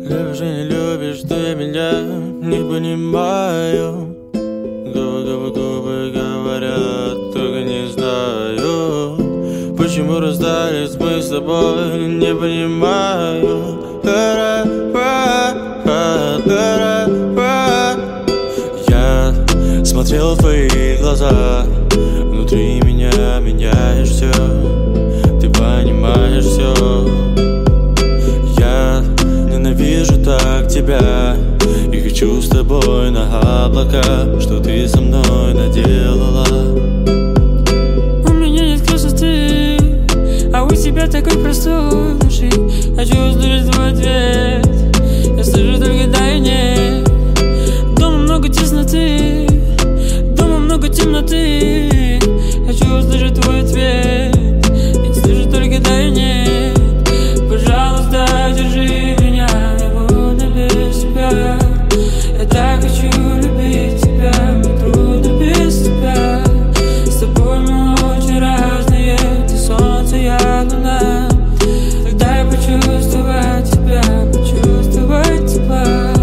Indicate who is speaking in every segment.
Speaker 1: Любишь и не любишь ты меня, не понимаю. Губы говорят, только не знаю, почему расстались мы с тобой, не понимаю. Я смотрел в твои глаза, внутри меня меняешь все, ты понимаешь все. Я ненавижу так тебя и хочу с тобой на облака, что ты со мной наделала.
Speaker 2: У меня нет красоты, а у тебя такой простой души. Хочу услышать твой ответ, я слышу только да и нет. Дома много тесноты, дома много темноты. Хочу услышать твой ответ, я слышу только да и нет. Пожалуйста, держи меня, я буду без тебя. Я так хочу любить тебя, мне трудно без тебя. С тобой мы очень разные, ты солнце, я луна. Тогда я почувствовать тебя, почувствовать тебя.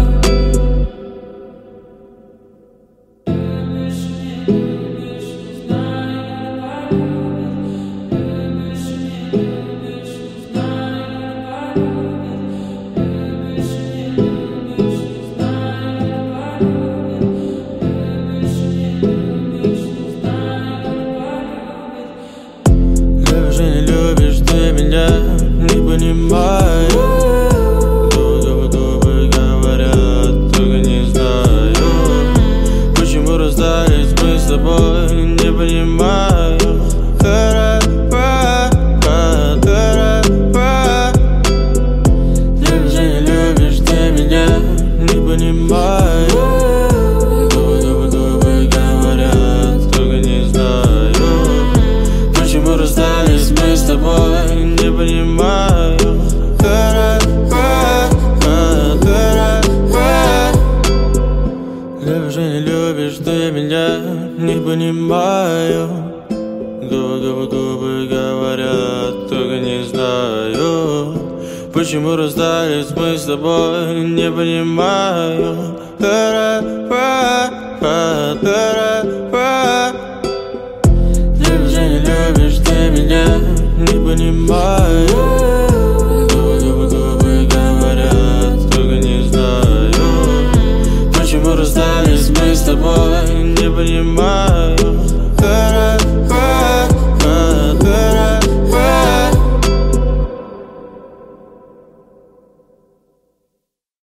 Speaker 1: Любишь и не любишь ты меня, не понимаю. Губы говорят, только не знаю, почему расстались мы с тобой, не понимаю. Любишь и не любишь ты меня, не понимаю. Губы говорят, только не знаю, почему расстались мы с тобой, не понимаю. Любишь и не любишь ты меня, не понимаю. Губы говорят, только не знаю, почему расстались мы с тобой, не понимаю. Любишь и не любишь ты меня, не понимаю.